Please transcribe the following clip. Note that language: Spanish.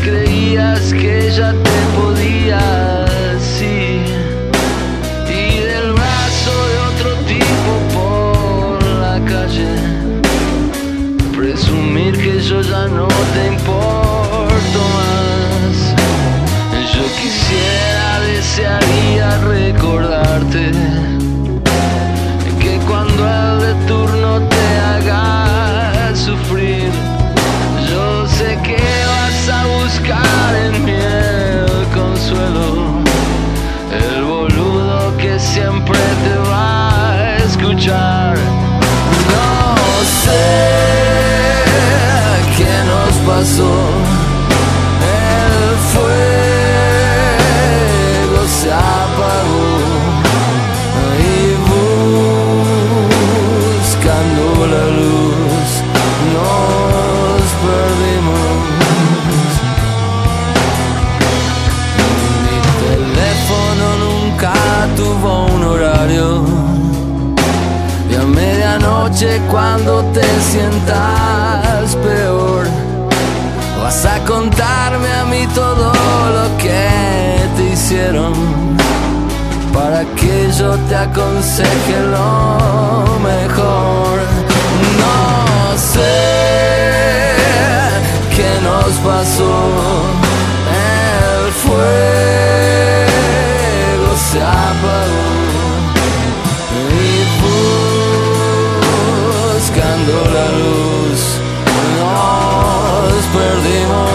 creías que ya te podías ir, y del brazo de otro tipo por la calle presumir que yo ya no te importo más. Yo quisiera, desearía recordarte que cuando el de turno te haga sufrir, yo sé que vas a buscar en mí el consuelo, el boludo que siempre te va a escuchar. No sé qué nos pasó, el fuego se apagó y buscando la luz nos perdimos. Mi teléfono nunca tuvo un horario, y a medianoche cuando te sientas peor vas a contarme a mí todo lo que te hicieron, para que yo te aconseje lo mejor. No sé qué nos pasó, el fuego se apagó y buscando la luz nos perdimos.